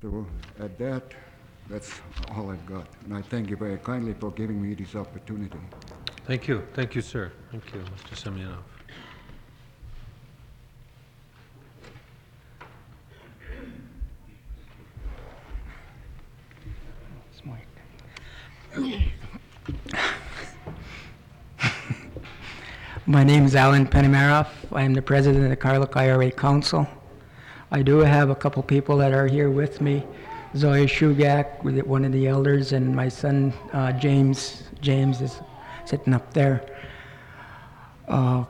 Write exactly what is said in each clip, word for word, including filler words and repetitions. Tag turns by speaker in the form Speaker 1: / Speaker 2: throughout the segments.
Speaker 1: So at that, that's all I've got. And I thank you very kindly for giving me this opportunity.
Speaker 2: Thank you. Thank you, sir. Thank you, Mister Semyonov.
Speaker 3: My name is Alan Penamaroff. I am the president of the Carluke I R A Council. I do have a couple people that are here with me. Zoya Shugak, one of the elders, and my son uh, James. James is sitting up there. Uh,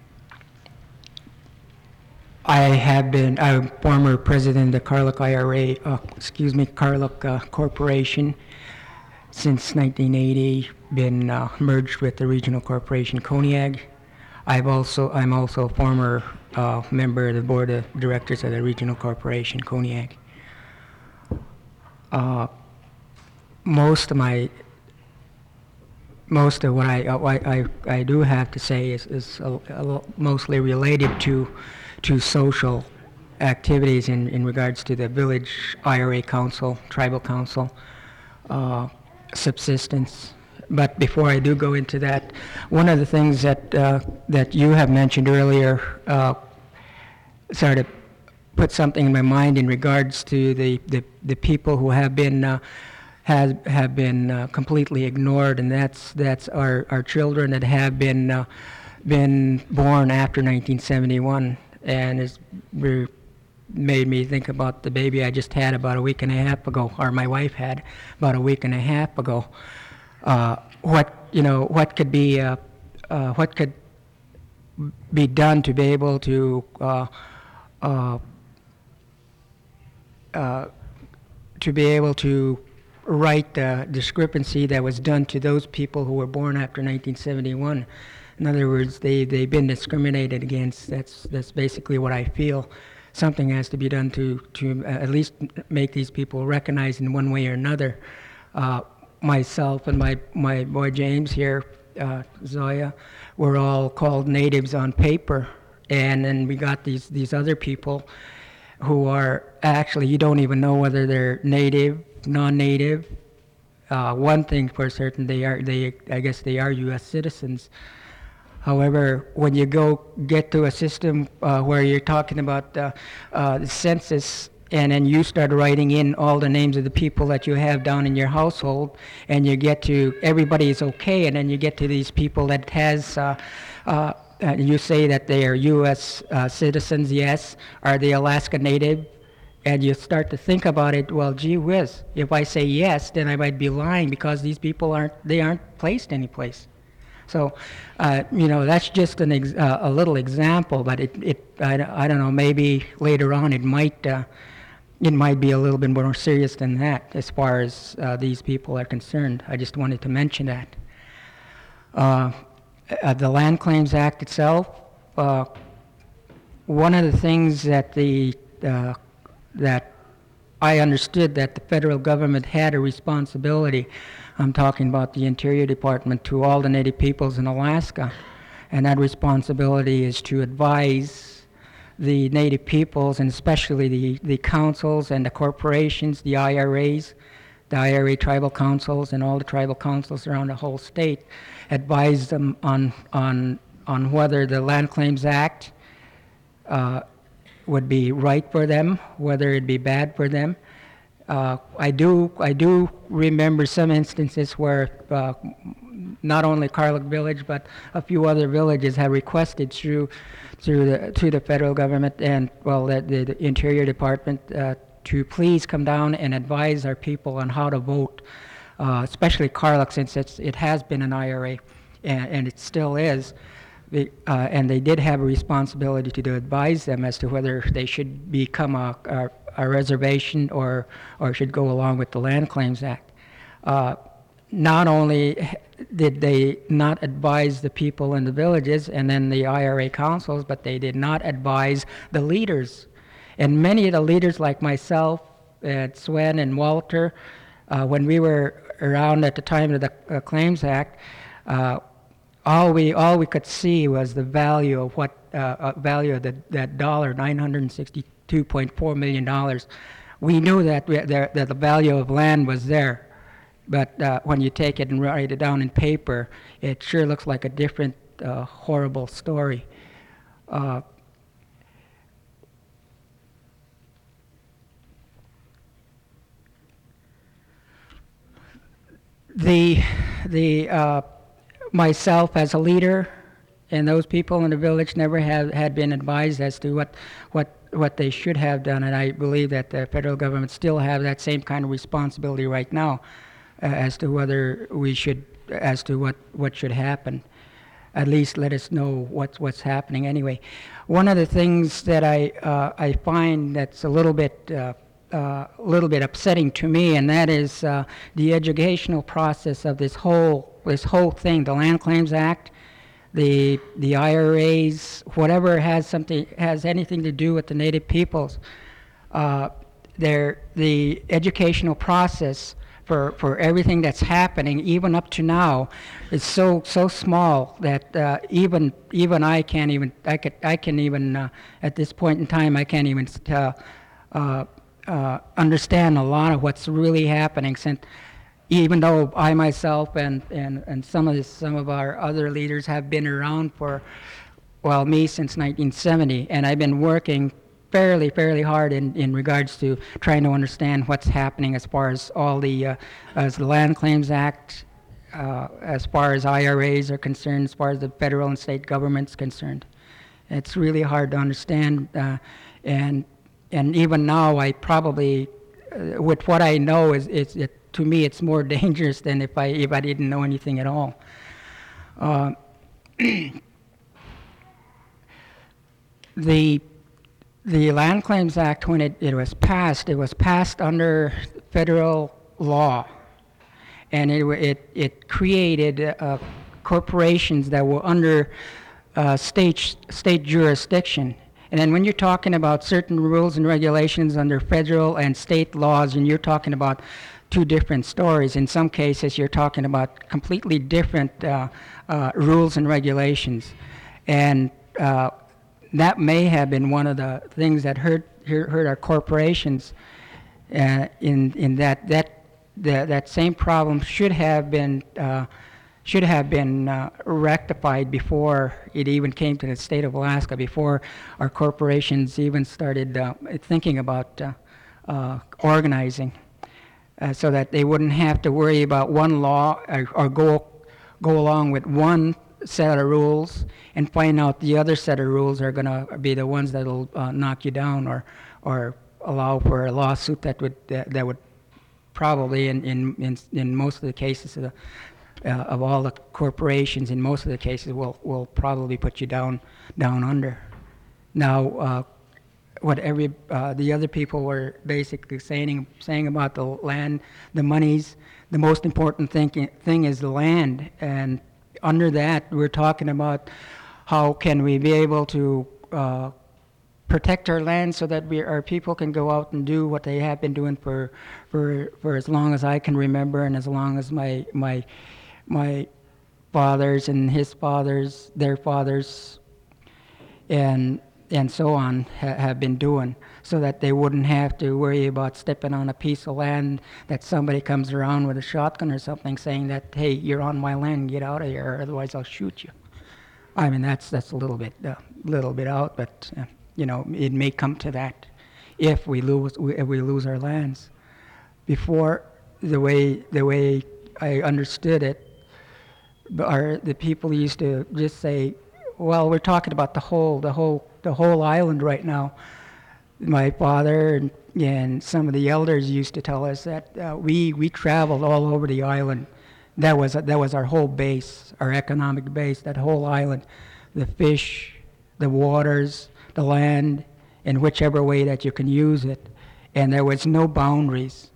Speaker 3: I have been, I'm former president of the Carluke I R A, uh, excuse me, Carluke uh, Corporation since nineteen eighty, been uh, merged with the regional corporation Koniag. I've also, I'm also a former uh, member of the board of directors of the regional corporation Koniag. Uh, most of my, most of what I, uh, I, I, I do have to say is, is a, a mostly related to, to social activities in, in regards to the village I R A council, tribal council, uh, subsistence. But before I do go into that, one of the things that uh, that you have mentioned earlier uh, sort of put something in my mind in regards to the, the, the people who have been uh, has have been uh, completely ignored, and that's that's our, our children that have been uh, been born after nineteen seventy-one, and it's re- made me think about the baby I just had about a week and a half ago, or my wife had about a week and a half ago. Uh, what you know, what could be, uh, uh, what could be done to be able to uh, uh, uh, to be able to right the discrepancy that was done to those people who were born after nineteen seventy-one. In other words, they they've been discriminated against. That's that's basically what I feel. Something has to be done to to at least make these people recognized in one way or another. Uh, myself and my, my boy James here, uh, Zoya, were all called natives on paper, and then we got these, these other people who are actually, you don't even know whether they're native, non-native. Uh, one thing for certain, they are, they, I guess they are U S citizens. However, when you go get to a system uh, where you're talking about uh, uh, the census, and then you start writing in all the names of the people that you have down in your household, and you get to, everybody is okay, and then you get to these people that has, uh, uh, uh, you say that they are U S uh, citizens, yes. Are they Alaska Native? And you start to think about it, well, gee whiz, if I say yes, then I might be lying, because these people aren't, they aren't placed anyplace. So, uh, you know, that's just an ex- uh, a little example, but it, it I, I don't know, maybe later on it might, uh, it might be a little bit more serious than that as far as uh, these people are concerned. I just wanted to mention that. Uh, uh, the Land Claims Act itself, uh, one of the things that the uh, that I understood that the federal government had a responsibility, I'm talking about the Interior Department, to all the Native peoples in Alaska, and that responsibility is to advise the Native peoples, and especially the, the councils and the corporations, the I R As, the I R A tribal councils, and all the tribal councils around the whole state, advise them on on on whether the Land Claims Act uh, would be right for them, whether it'd be bad for them. Uh, I do I do remember some instances where uh, not only Carluke Village but a few other villages have requested through through the to the federal government and well the, the, the Interior Department uh, to please come down and advise our people on how to vote, uh, especially Carluke, since it's, it has been an I R A and, and it still is. The, uh, and they did have a responsibility to, to advise them as to whether they should become a, a, a reservation or or should go along with the Land Claims Act. Uh, not only did they not advise the people in the villages and then the I R A councils, but they did not advise the leaders. And many of the leaders like myself, and Swen and Walter, uh, when we were around at the time of the uh, Claims Act, uh, all we all we could see was the value of what uh, uh, value of the, that dollar, nine hundred sixty-two point four million dollars, we knew that, we, that, that the value of land was there, but uh, when you take it and write it down in paper, it sure looks like a different uh, horrible story. Uh, the the uh, myself as a leader and those people in the village never have had been advised as to what what what they should have done, and I believe that the federal government still have that same kind of responsibility right now uh, as to whether we should as to what what should happen. At least let us know what's what's happening anyway. One of the things that I uh, I find that's a little bit uh, uh, a little bit upsetting to me, and that is uh, the educational process of this whole this whole thing, the Land Claims Act, the the I R As, whatever has something has anything to do with the Native peoples. Uh, their the educational process for for everything that's happening, even up to now, is so so small that uh, even even I can't even I could I can even uh, at this point in time I can't even uh, uh, uh, understand a lot of what's really happening. Since even though I myself and and and some of the, some of our other leaders have been around for, well, me since nineteen seventy, and I've been working fairly, fairly hard in, in regards to trying to understand what's happening as far as all the, uh, as the Land Claims Act, uh, as far as I R As are concerned, as far as the federal and state government's concerned. It's really hard to understand, uh, and and even now I probably, uh, with what I know, is it's it, to me it's more dangerous than if I if I didn't know anything at all. Uh, the The Land Claims Act, when it, it was passed, it was passed under federal law, and it it, it created uh, corporations that were under uh, state state jurisdiction. And then when you're talking about certain rules and regulations under federal and state laws, and you're talking about two different stories. In some cases, you're talking about completely different uh, uh, rules and regulations, and uh, that may have been one of the things that hurt hurt our corporations. Uh, in in that that the, that same problem should have been uh, should have been uh, rectified before it even came to the state of Alaska. Before our corporations even started uh, thinking about uh, uh, organizing, uh, so that they wouldn't have to worry about one law or, or go go along with one set of rules and find out the other set of rules are going to be the ones that will uh, knock you down, or or allow for a lawsuit that would that, that would probably in, in in in most of the cases of, the, uh, of all the corporations, in most of the cases will will probably put you down down under. Now, uh, what every uh, the other people were basically saying saying about the land, the monies, the most important thing thing is the land. And under that, we're talking about how can we be able to uh, protect our land so that we, our people can go out and do what they have been doing for, for, for as long as I can remember, and as long as my, my, my fathers and his fathers, their fathers, and and so on ha have been doing, so that they wouldn't have to worry about stepping on a piece of land that somebody comes around with a shotgun or something saying that, hey, you're on my land, get out of here, otherwise I'll shoot you. I mean, that's that's a little bit uh, little bit out, but uh, you know, it may come to that if we lose if we lose our lands. Before, the way the way I understood it, our the people used to just say, well, we're talking about the whole the whole the whole island right now. My father and, and some of the elders used to tell us that uh, we we traveled all over the island. That was that was our whole base, our economic base. That whole island, the fish, the waters, the land, in whichever way that you can use it, and there was no boundaries.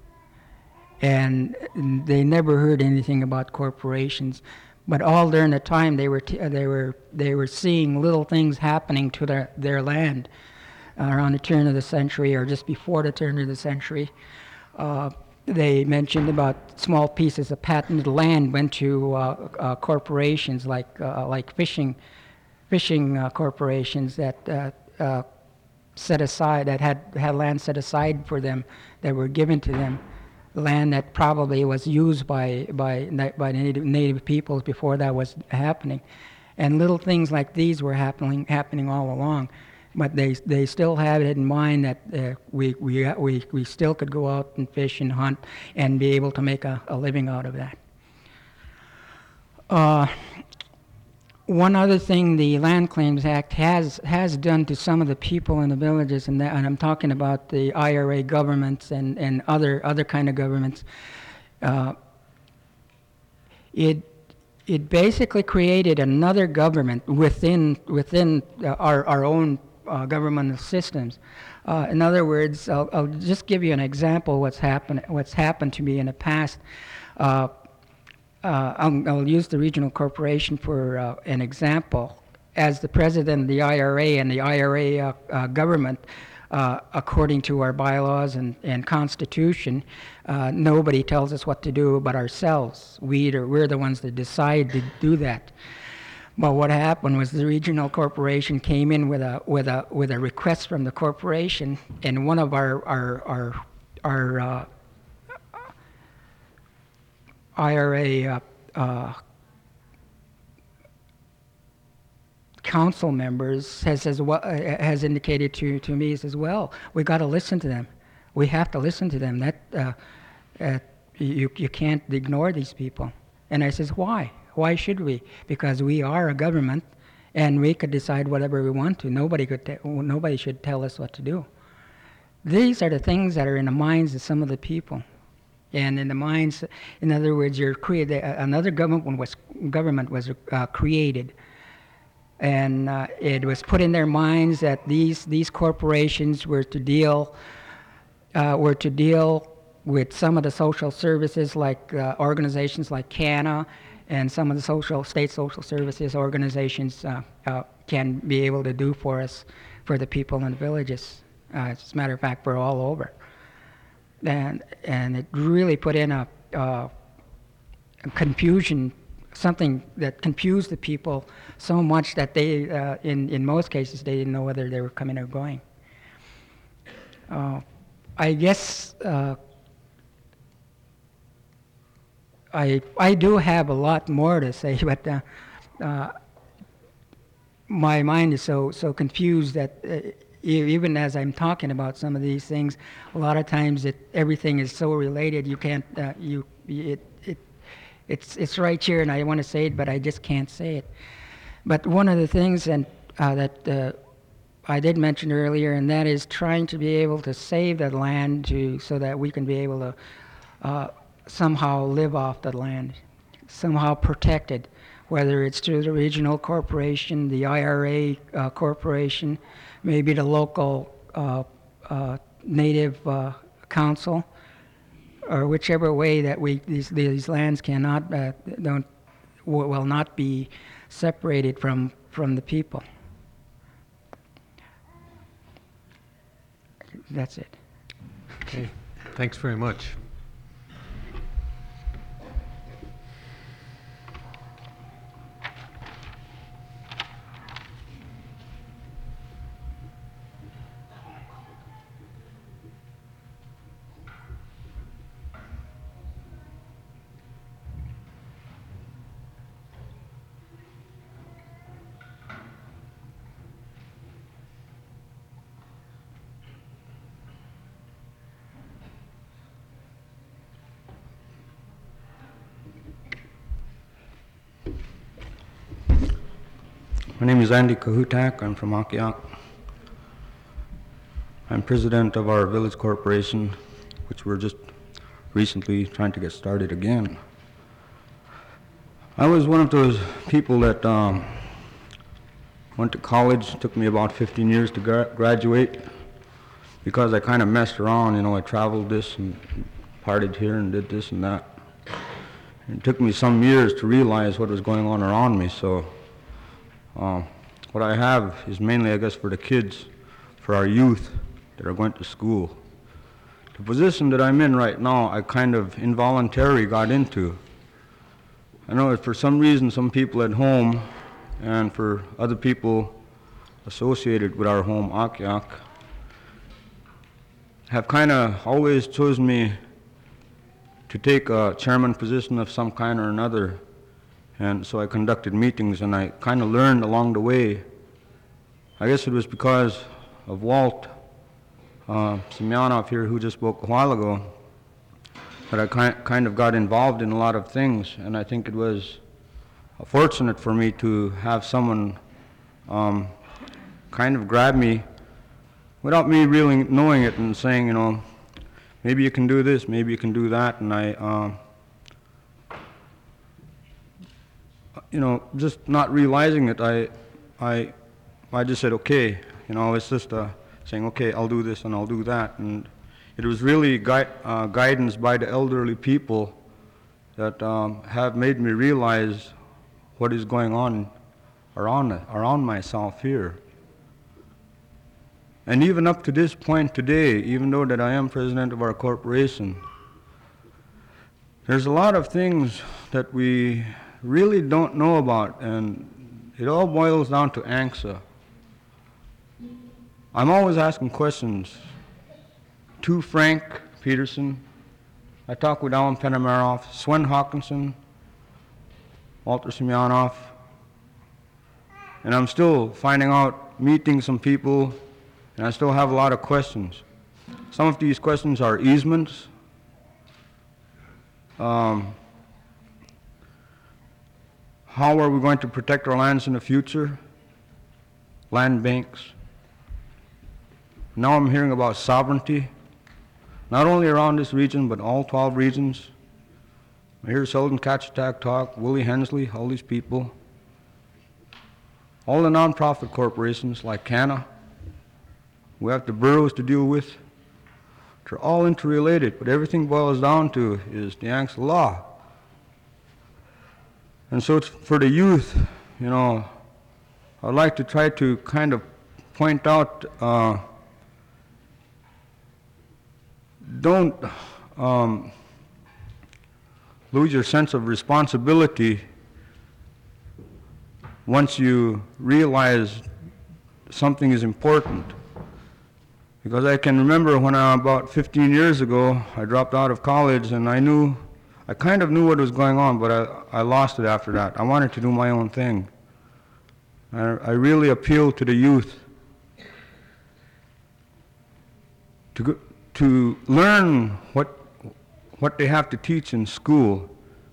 Speaker 3: And they never heard anything about corporations. But all during the time, they were t they were they were seeing little things happening to their their land uh, around the turn of the century, or just before the turn of the century. Uh, they mentioned about small pieces of patented land went to uh, uh, corporations like uh, like fishing fishing uh, corporations that uh, uh, set aside, that had, had land set aside for them, that were given to them, land that probably was used by, by, na- by native, native peoples before that was happening. And little things like these were happening, happening all along. But they, they still have it in mind that uh, we, we, we, we still could go out and fish and hunt and be able to make a, a living out of that. Uh, one other thing the Land Claims Act has, has done to some of the people in the villages, and, that, and I'm talking about the I R A governments and, and other, other kind of governments, uh, it, it basically created another government within, within uh, our, our own uh, governmental systems. Uh, in other words, I'll, I'll just give you an example of what's happened, what's happened to me in the past. Uh, uh, I'll, I'll use the regional corporation for uh, an example. As the president of the I R A and the I R A uh, uh, government, uh, according to our bylaws and, and constitution, uh, nobody tells us what to do but ourselves. We, we're the ones that decide to do that. But what happened was the regional corporation came in with a with a with a request from the corporation, and one of our our our, our uh, I R A uh, uh, council members has has, uh, has indicated to to me, says, well, we got to listen to them. We have to listen to them. That uh, uh, you you can't ignore these people. And I says, why? Why should we? Because we are a government, and we could decide whatever we want to. Nobody could. Te- nobody should tell us what to do. These are the things that are in the minds of some of the people, and in the minds. In other words, you're created. Another government was government was uh, created, and uh, it was put in their minds that these these corporations were to deal uh, were to deal with some of the social services, like uh, organizations like CANA. And some of the social, state social services organizations uh, uh, can be able to do for us, for the people in the villages. Uh, as a matter of fact, we're all over. And, and it really put in a, uh, a confusion, something that confused the people so much that they, uh, in, in most cases, they didn't know whether they were coming or going. Uh, I guess uh, I, I do have a lot more to say, but uh, uh, my mind is so so confused that uh, even as I'm talking about some of these things, a lot of times it everything is so related. You can't uh, you it it it's it's right here, and I want to say it, but I just can't say it. But one of the things and uh, that uh, I did mention earlier, and that is trying to be able to save that land to so that we can be able to. Uh, somehow live off the land, somehow protected, whether it's through the regional corporation, the I R A uh, corporation, maybe the local uh, uh, native uh, council, or whichever way that we these these lands cannot uh, don't will not be separated from from the people. That's it.
Speaker 2: Okay, thanks very much.
Speaker 4: My name is Andy Kahutak. I'm from Akiak. I'm president of our village corporation, which we're just recently trying to get started again. I was one of those people that um, went to college. It took me about fifteen years to gra- graduate because I kind of messed around. You know, I traveled this and partied here and did this and that. And it took me some years to realize what was going on around me. So. Um, what I have is mainly, I guess, for the kids, for our youth that are going to school. The position that I'm in right now, I kind of involuntarily got into. I know that for some reason, some people at home and for other people associated with our home, Akiak, have kind of always chosen me to take a chairman position of some kind or another. And so I conducted meetings, and I kind of learned along the way. I guess it was because of Walt uh, Semyonov here, who just spoke a while ago, that I ki kind of got involved in a lot of things. And I think it was fortunate for me to have someone um, kind of grab me without me really knowing it and saying, you know, maybe you can do this, maybe you can do that. And I, um, you know, just not realizing it, I, I, I just said, okay, you know, it's just uh, saying, okay, I'll do this and I'll do that. And it was really gui uh, guidance by the elderly people that um, have made me realize what is going on around, around myself here. And even up to this point today, even though that I am president of our corporation, there's a lot of things that we really don't know about, and it all boils down to ANCSA. I'm always asking questions to Frank Peterson. I talk with Alan Penamaroff, Swen Hawkinson, Walter Semyonov, and I'm still finding out, meeting some people, and I still have a lot of questions. Some of these questions are easements. Um, how are we going to protect our lands in the future? Land banks. Now I'm hearing about sovereignty, not only around this region, but all twelve regions. I hear Sheldon Kachatak talk, Willie Hensley, all these people. All the nonprofit corporations like CANA. We have the boroughs to deal with. They're all interrelated, but everything boils down to is the ANCSA law. And so it's for the youth, you know, I'd like to try to kind of point out, uh, don't um, lose your sense of responsibility once you realize something is important. Because I can remember when I, about fifteen years ago, I dropped out of college, and I knew, I kind of knew what was going on, but I, I lost it after that. I wanted to do my own thing. I, I really appeal to the youth to, go, to learn what, what they have to teach in school.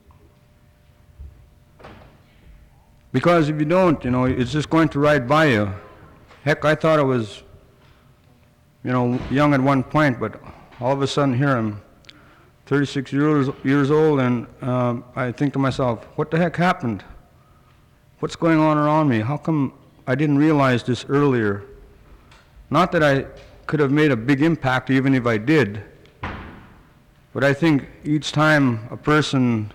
Speaker 4: Because if you don't, you know, it's just going to ride by you. Heck, I thought I was, you know, young at one point, but all of a sudden here I'm thirty-six years, years old, and um, I think to myself, what the heck happened? What's going on around me? How come I didn't realize this earlier? Not that I could have made a big impact even if I did, but I think each time a person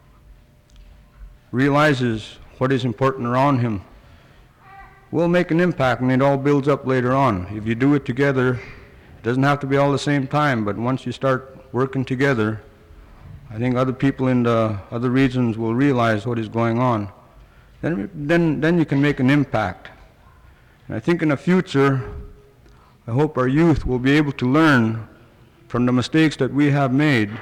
Speaker 4: realizes what is important around him, will make an impact, and it all builds up later on. If you do it together, it doesn't have to be all the same time, but once you start working together, I think other people in the other regions will realize what is going on. Then, then, then you can make an impact. And I think in the future, I hope our youth will be able to learn from the mistakes that we have made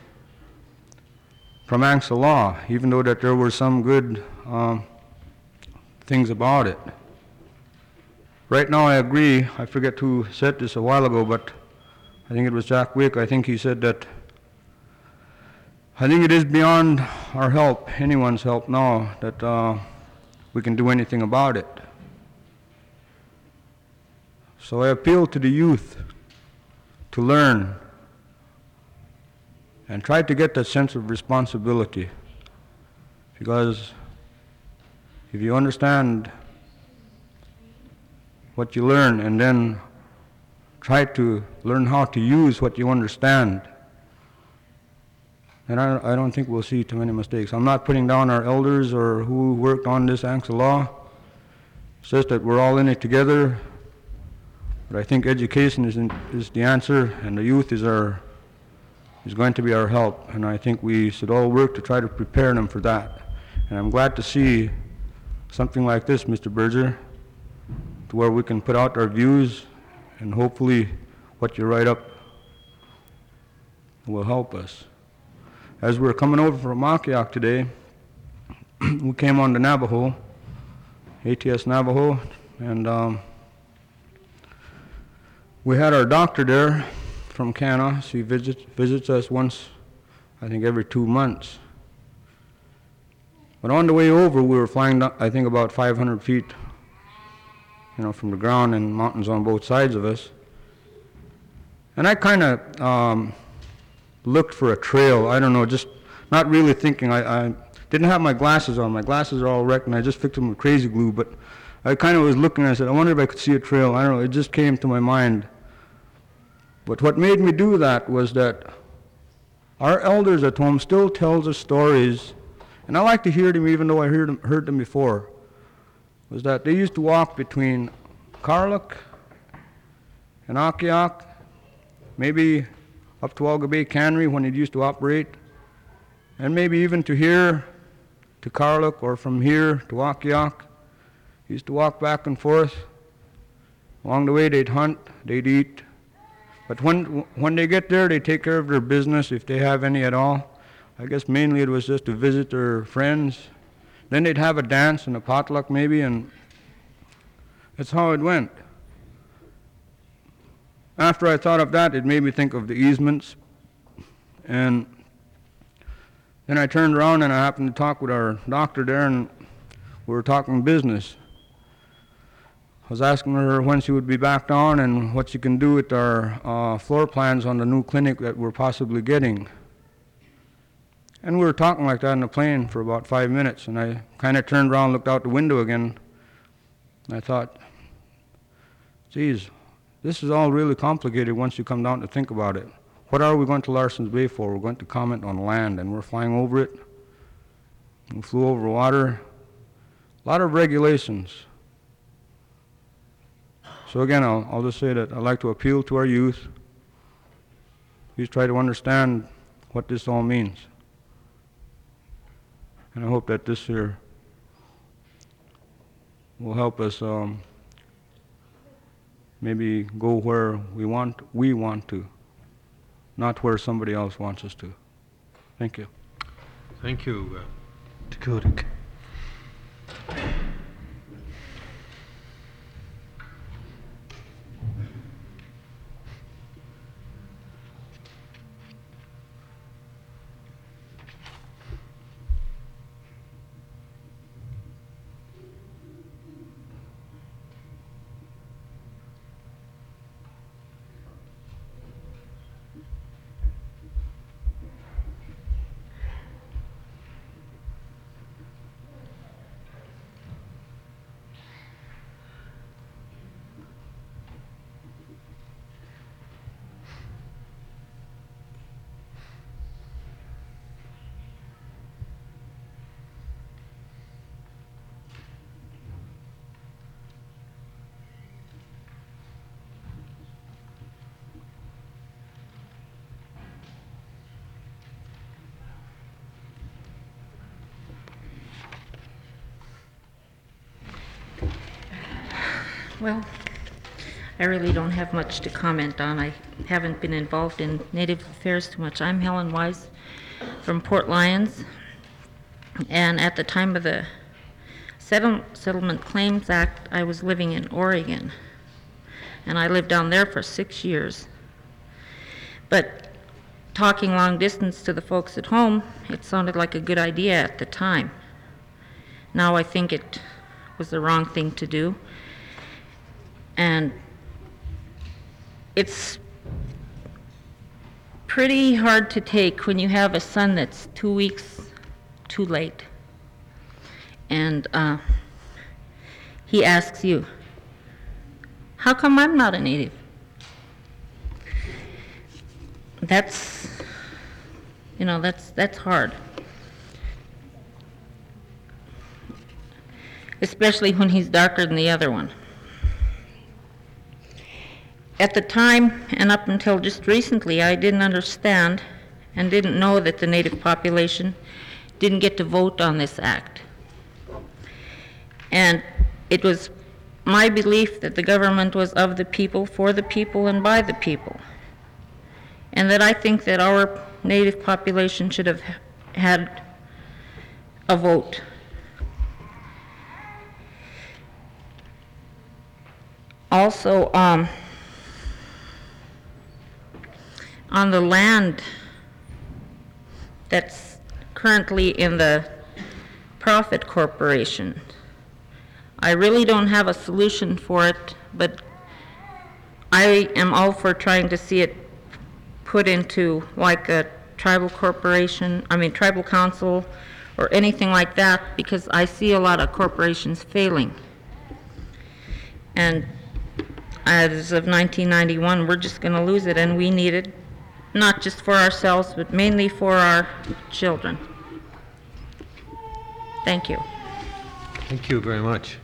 Speaker 4: from ANCSA law, even though that there were some good um, things about it. Right now I agree, I forget who said this a while ago, but I think it was Jack Wick. I think he said that, I think it is beyond our help, anyone's help now, that uh, we can do anything about it. So I appeal to the youth to learn and try to get that sense of responsibility, because if you understand what you learn and then try to learn how to use what you understand, and I, I don't think we'll see too many mistakes. I'm not putting down our elders or who worked on this ANCSA law. It's just that we're all in it together. But I think education is, in, is the answer, and the youth is, our, is going to be our help. And I think we should all work to try to prepare them for that. And I'm glad to see something like this, Mister Berger, to where we can put out our views, and hopefully what you write up will help us. As we were coming over from Makiak today, we came on to Navajo, A T S Navajo, and um, we had our doctor there from Cana. She visits, visits us once, I think every two months. But on the way over, we were flying, I think, about five hundred feet, you know, from the ground, and mountains on both sides of us. And I kind of um, looked for a trail. I don't know, just not really thinking. I, I didn't have my glasses on. My glasses are all wrecked, and I just fixed them with crazy glue. But I kind of was looking, and I said, I wonder if I could see a trail. I don't know, it just came to my mind. But what made me do that was that our elders at home still tells us stories, and I like to hear them even though I heard them, heard them before, was that they used to walk between Karluk and Akiak, maybe up to Alga Bay Cannery when it used to operate, and maybe even to here, to Karluk, or from here to Akiak. Used to walk back and forth. Along the way they'd hunt, they'd eat. But when, when they get there, they take care of their business, if they have any at all. I guess mainly it was just to visit their friends. Then they'd have a dance and a potluck maybe, and that's how it went. After I thought of that, it made me think of the easements. And then I turned around and I happened to talk with our doctor there, and we were talking business. I was asking her when she would be back down and what she can do with our uh, floor plans on the new clinic that we're possibly getting. And we were talking like that in the plane for about five minutes, and I kind of turned around, looked out the window again, and I thought, geez, this is all really complicated once you come down to think about it. What are we going to Larson's Bay for? We're going to comment on land, and we're flying over it. We flew over water. A lot of regulations. So again, I'll, I'll just say that I'd like to appeal to our youth. Please try to understand what this all means. And I hope that this here will help us um, maybe go where we want, we want to, not where somebody else wants us to. Thank you.
Speaker 2: Thank you, uh, Tikurik.
Speaker 5: Well, I really don't have much to comment on. I haven't been involved in Native affairs too much. I'm Helen Wise from Port Lions, and at the time of the Settle- Settlement Claims Act, I was living in Oregon, and I lived down there for six years. But talking long distance to the folks at home, it sounded like a good idea at the time. Now I think it was the wrong thing to do. And it's pretty hard to take when you have a son that's two weeks too late. And uh, he asks you, how come I'm not a Native? That's, you know, that's, that's hard. Especially when he's darker than the other one. At the time, and up until just recently, I didn't understand and didn't know that the Native population didn't get to vote on this act. And it was my belief that the government was of the people, for the people, and by the people. and that I think that our Native population should have had a vote. Also, um, on the land that's currently in the Profit Corporation, I really don't have a solution for it, but I am all for trying to see it put into like a tribal corporation, I mean tribal council, or anything like that, because I see a lot of corporations failing. And as of nineteen ninety-one, we're just going to lose it, and we need it, not just for ourselves, but mainly for our children. Thank you.
Speaker 2: Thank you very much.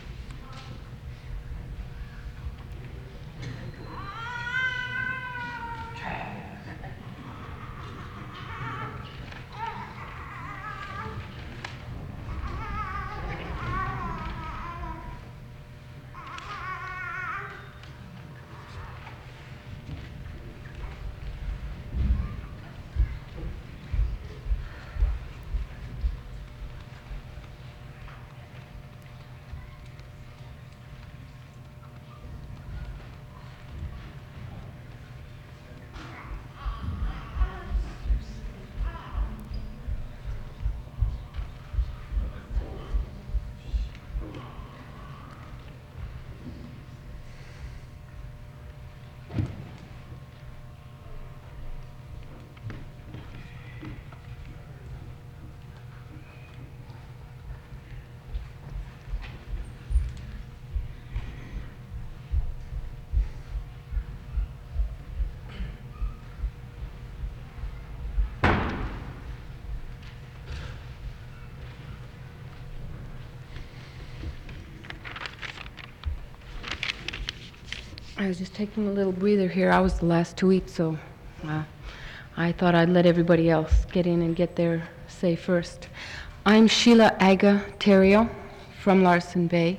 Speaker 6: I was just taking a little breather here. I was the last to eat, so uh, I thought I'd let everybody else get in and get their say first. I'm Sheila Aga Terrio from Larsen Bay,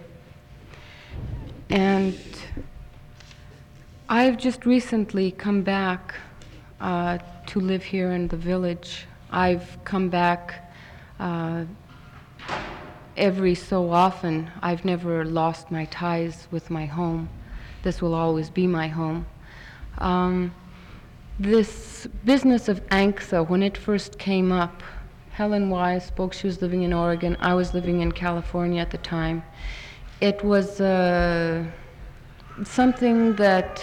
Speaker 6: and I've just recently come back uh, to live here in the village. I've come back uh, every so often. I've never lost my ties with my home. This will always be my home. Um, this business of A N C S A, when it first came up, Helen Wise spoke, she was living in Oregon, I was living in California at the time. It was uh, something that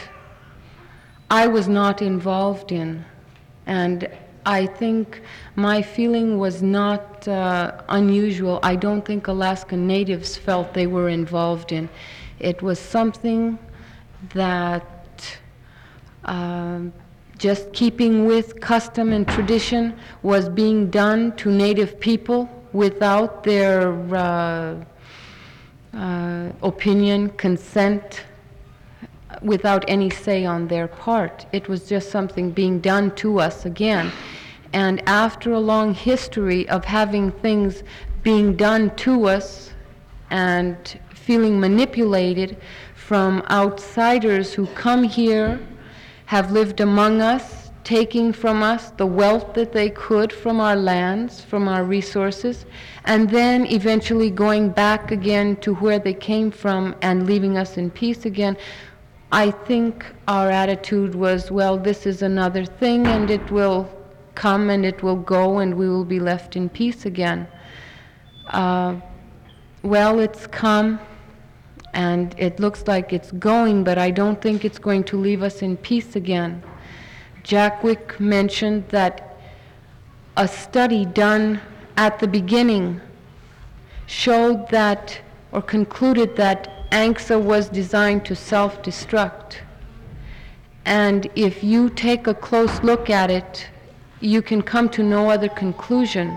Speaker 6: I was not involved in, and I think my feeling was not uh, unusual. I don't think Alaskan Natives felt they were involved in. It was something that uh, just keeping with custom and tradition was being done to Native people without their uh, uh, opinion, consent, without any say on their part. It was just something being done to us again. And after a long history of having things being done to us and feeling manipulated from outsiders who come here, have lived among us, taking from us the wealth that they could from our lands, from our resources, and then eventually going back again to where they came from and leaving us in peace again, I think our attitude was, well, this is another thing, and it will come and it will go, and we will be left in peace again. Uh, well, it's come, and it looks like it's going, but I don't think it's going to leave us in peace again. Jack Wick mentioned that a study done at the beginning showed that, or concluded that A N C S A was designed to self-destruct. And if you take a close look at it, you can come to no other conclusion.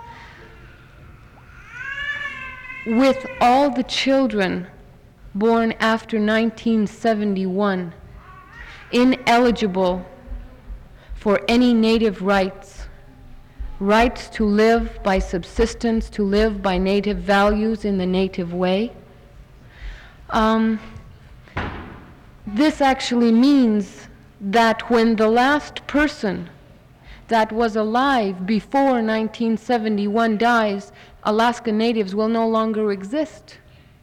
Speaker 6: With all the children born after nineteen seventy-one, ineligible for any native rights, rights to live by subsistence, to live by native values in the native way, um, this actually means that when the last person that was alive before nineteen seventy-one dies, Alaska Natives will no longer exist.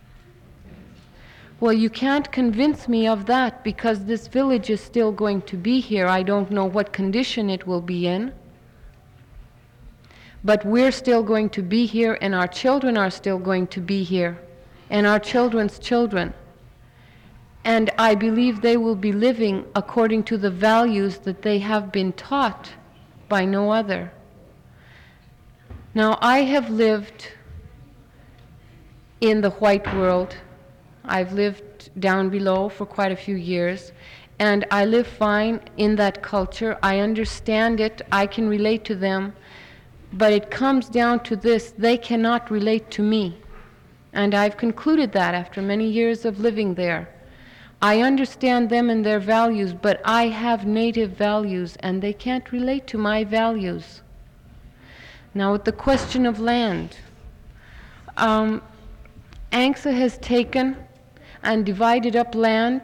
Speaker 6: Well, you can't convince me of that because this village is still going to be here. I don't know what condition it will be in. But we're still going to be here, and our children are still going to be here, and our children's children. And I believe they will be living according to the values that they have been taught by no other. Now, I have lived in the white world. I've lived down below for quite a few years, and I live fine in that culture. I understand it. I can relate to them. But it comes down to this: they cannot relate to me. And I've concluded that after many years of living there. I understand them and their values, but I have native values, and they can't relate to my values. Now, with the question of land, um, A N C S A has taken and divided up land.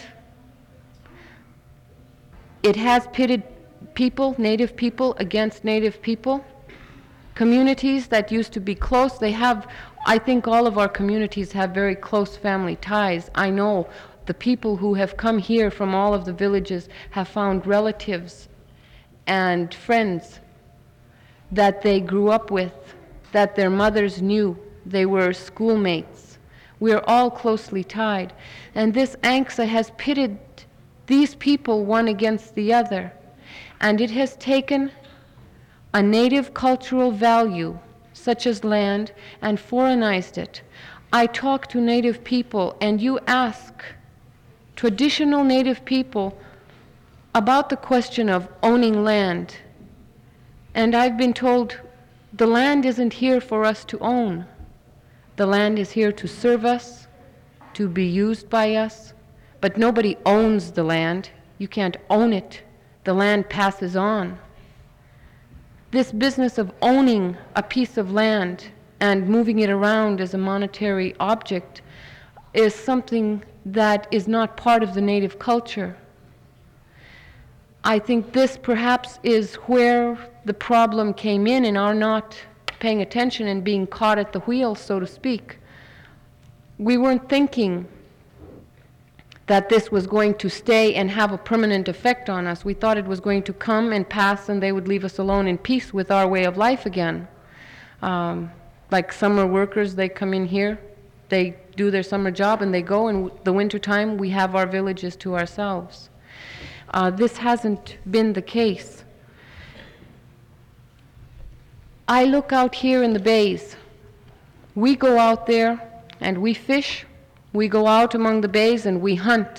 Speaker 6: It has pitted people, native people, against native people. Communities that used to be close, they have, I think all of our communities have very close family ties. I know the people who have come here from all of the villages have found relatives and friends that they grew up with, that their mothers knew. They were schoolmates. We are all closely tied. And this A N C S A has pitted these people one against the other. And it has taken a native cultural value, such as land, and foreignized it. I talk to native people, and you ask traditional native people about the question of owning land. And I've been told the land isn't here for us to own. The land is here to serve us, to be used by us, but nobody owns the land. You can't own it. The land passes on. This business of owning a piece of land and moving it around as a monetary object is something that is not part of the native culture. I think this perhaps is where the problem came in, in our not paying attention and being caught at the wheel, so to speak. We weren't thinking that this was going to stay and have a permanent effect on us. We thought it was going to come and pass, and they would leave us alone in peace with our way of life again. Um, like summer workers, they come in here, they do their summer job, and they go, and the winter time we have our villages to ourselves. Uh, this hasn't been the case. I look out here in the bays. We go out there and we fish. We go out among the bays and we hunt.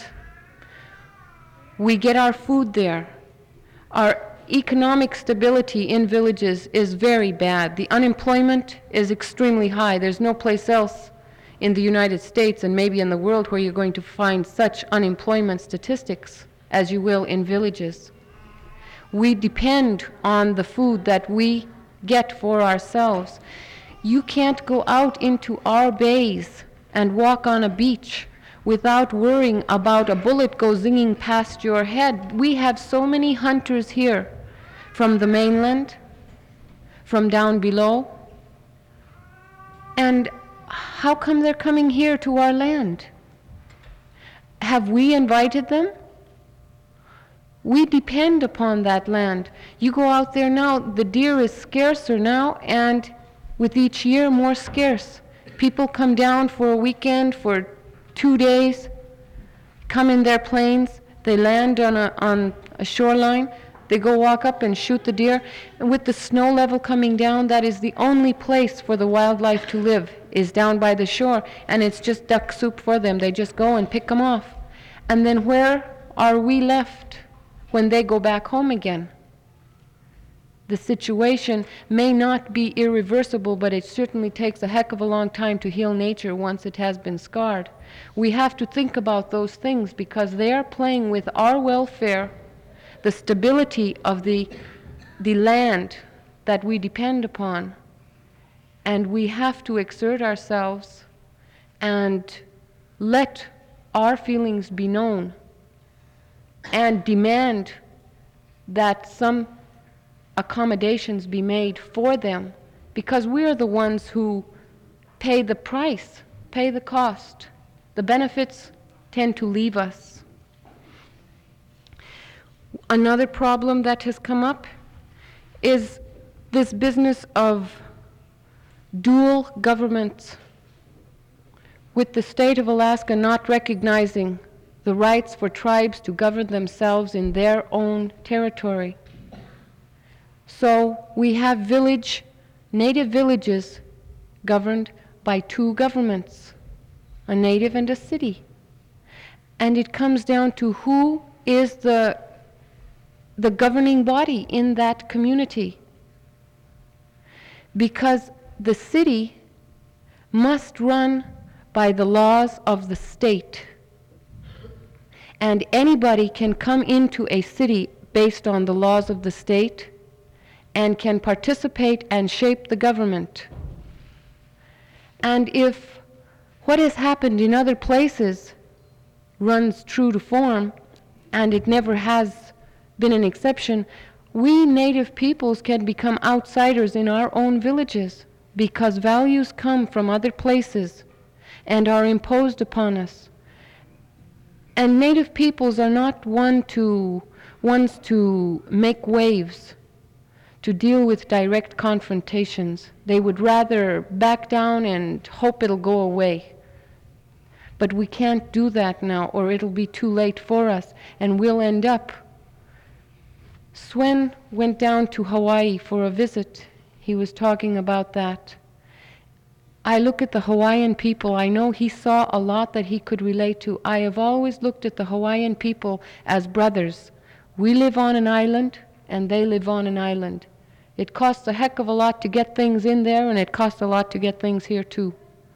Speaker 6: We get our food there. Our economic stability in villages is very bad. The unemployment is extremely high. There's no place else in the United States and maybe in the world where you're going to find such unemployment statistics as you will in villages. We depend on the food that we get for ourselves. You can't go out into our bays and walk on a beach without worrying about a bullet go zinging past your head. We have so many hunters here from the mainland, from down below. And how come they're coming here to our land? Have we invited them? We depend upon that land. You go out there now, the deer is scarcer now, and with each year more scarce. People come down for a weekend, for two days, come in their planes, they land on a, on a shoreline, they go walk up and shoot the deer. And with the snow level coming down, that is the only place for the wildlife to live, is down by the shore, and it's just duck soup for them. They just go and pick them off. And then where are we left when they go back home again? The situation may not be irreversible, but it certainly takes a heck of a long time to heal nature once it has been scarred. We have to think about those things because they are playing with our welfare, the stability of the, the land that we depend upon. And we have to exert ourselves and let our feelings be known and demand that some accommodations be made for them, because we are the ones who pay the price, pay the cost. The benefits tend to leave us. Another problem that has come up is this business of dual governments, with the state of Alaska not recognizing the rights for tribes to govern themselves in their own territory. So we have village, native villages governed by two governments, a native and a city. And it comes down to who is the, the governing body in that community. Because the city must run by the laws of the state. And anybody can come into a city based on the laws of the state and can participate and shape the government. And if what has happened in other places runs true to form, and it never has been an exception, we native peoples can become outsiders in our own villages because values come from other places and are imposed upon us. And native peoples are not one to, ones to make waves, to deal with direct confrontations. They would rather back down and hope it'll go away. But we can't do that now, or it'll be too late for us, and we'll end up. Swen went down to Hawaii for a visit. He was talking about that. I look at the Hawaiian people. I know he saw a lot that he could relate to. I have always looked at the Hawaiian people as brothers. We live on an island, and they live on an island. It costs a heck of a lot to get things in there, and it costs a lot to get things here too.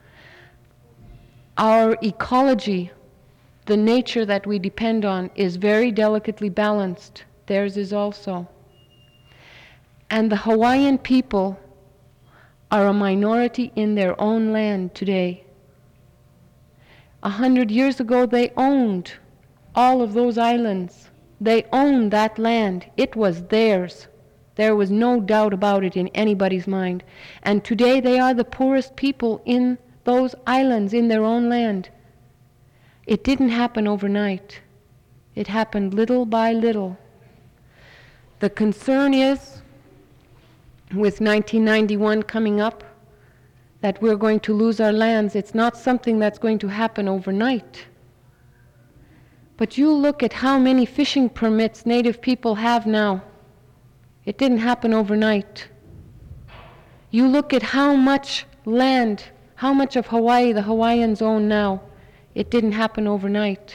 Speaker 6: Our ecology, the nature that we depend on, is very delicately balanced. Theirs is also. And the Hawaiian people are a minority in their own land today. A hundred years ago, they owned all of those islands. They owned that land. It was theirs. There was no doubt about it in anybody's mind. And today they are the poorest people in those islands in their own land. It didn't happen overnight. It happened little by little. The concern is, with nineteen ninety-one coming up, that we're going to lose our lands. It's not something that's going to happen overnight. But you look at how many fishing permits native people have now. It didn't happen overnight. You look at how much land, how much of Hawaii the Hawaiians own now. It didn't happen overnight.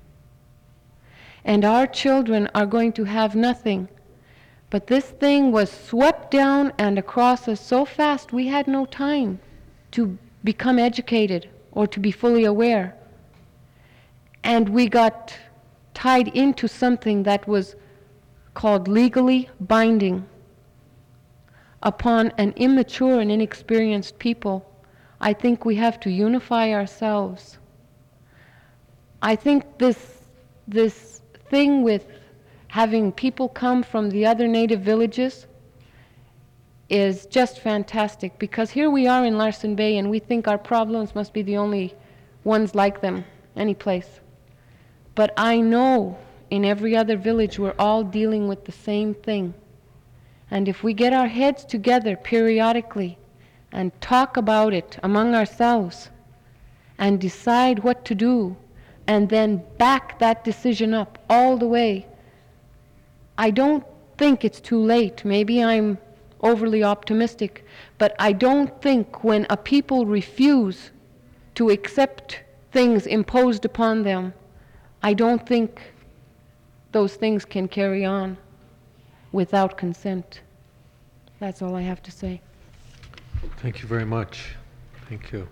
Speaker 6: And our children are going to have nothing. But this thing was swept down and across us so fast we had no time to become educated or to be fully aware. And we got tied into something that was called legally binding upon an immature and inexperienced people. I think we have to unify ourselves. I think this, this thing with having people come from the other native villages is just fantastic, because here we are in Larsen Bay and we think our problems must be the only ones like them any place. But I know in every other village we're all dealing with the same thing. And if we get our heads together periodically and talk about it among ourselves and decide what to do and then back that decision up all the way, I don't think it's too late. Maybe I'm overly optimistic, but I don't think when a people refuse to accept things imposed upon them, I don't think those things can carry on without consent. That's all I have to say.
Speaker 2: Thank you very much. Thank you.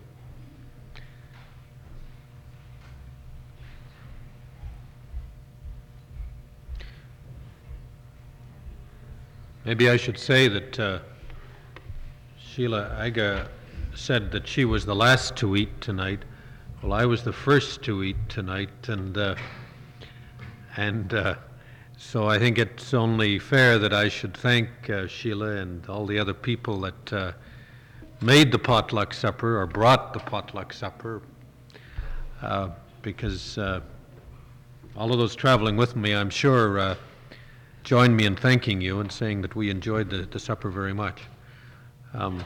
Speaker 2: Maybe I should say that uh, Sheila Aga said that she was the last to eat tonight. Well, I was the first to eat tonight, and uh, and uh, So I think it's only fair that I should thank uh, Sheila and all the other people that uh, made the potluck supper or brought the potluck supper, uh, because uh, all of those traveling with me, I'm sure, uh, join me in thanking you and saying that we enjoyed the, the supper very much. Um,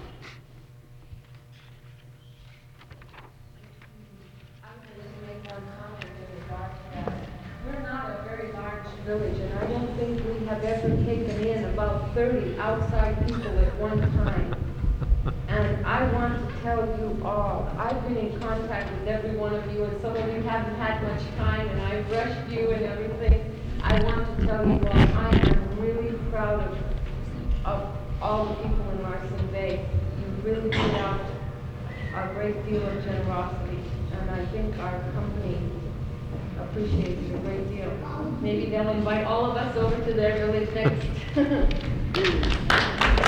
Speaker 7: We're not a very large village, and I don't think we have ever taken in about thirty outside people at one time. And I want to tell you all, I've been in contact with every one of you, and some of you haven't had much time, and I've rushed you and everything. I want to tell you all, I am really proud of, of all the people in Larson Bay. You really put out a great deal of generosity, and I think our company appreciates it a great deal. Maybe they'll invite all of us over to their village next.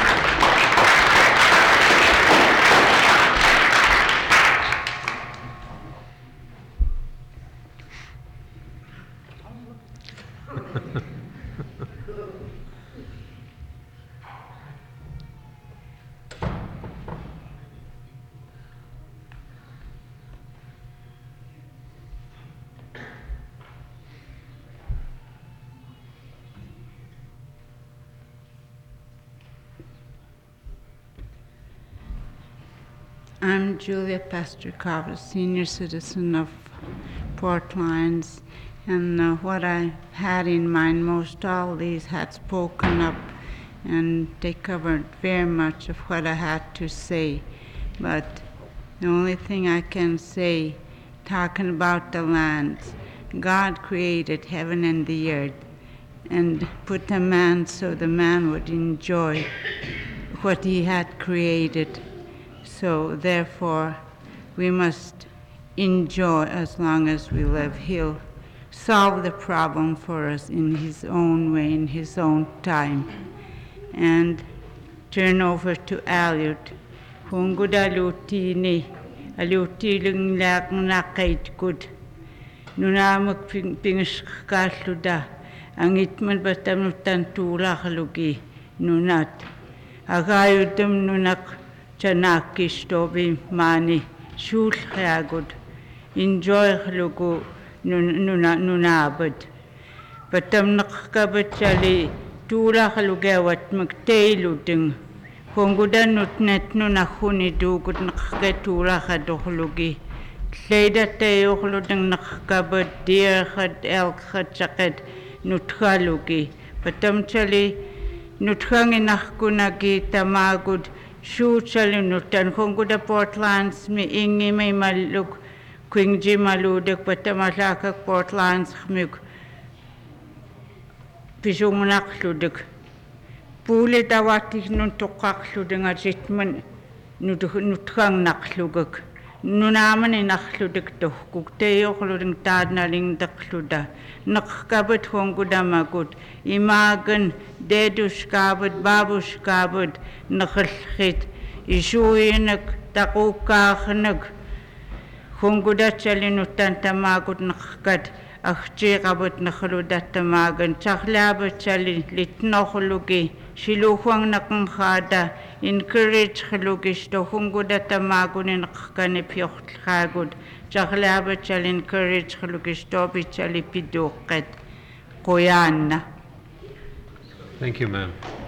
Speaker 8: I'm Julia Pasterkova, senior citizen of Port Lions, and uh, what I had in mind, most all these had spoken up, and they covered very much of what I had to say. But the only thing I can say, talking about the lands, God created heaven and the earth, and put a man so the man would enjoy what he had created. So therefore, we must enjoy as long as we live. He'll solve the problem for us in his own way, in his own time. And turn over to Aliot. Hungud alutini, alutilung lak nakait good. Nunamuk pingiskatluda, ang itman batamutan tula halugi, nunat. Agayudum nunak. Chanakis tobi mani shul khagud enjoy khlugu nuna nunabad batam nakkabat chali tula khluga magtailuding hongudan nutnet nunakhuni dugut nakkatula khadokhlugi Leda tayo khuluding nakkabat deer khad elk khad chakad nutkhalugi batam chali nutkhangi nakhkunagi tamagud Shoot nutan kung kuda Portlands mi ingi may maluk kwing ji maludek patamalakak Portlands mig pisumunak ludek puli tawatik nun tukak ludeng ajitman nutkang naklugak nunaman ni nakludek to kukteyo kludeng tad naling dakluda nakkabat kung kuda magut imagan dedus kabut babus kabut nakalkhit isuinak takukakhnag hungudat chalinutan tamagut nakkat akchi kabut nakludat tamagan chaklabat chalin litnokhlugi siluhuang nakangkhada encourage khlugi sto hungudat tamagun nakkane pyokhlagud chaklabat chalin encourage khlugi sto bichali pidukat koyanna.
Speaker 2: Thank you, ma'am.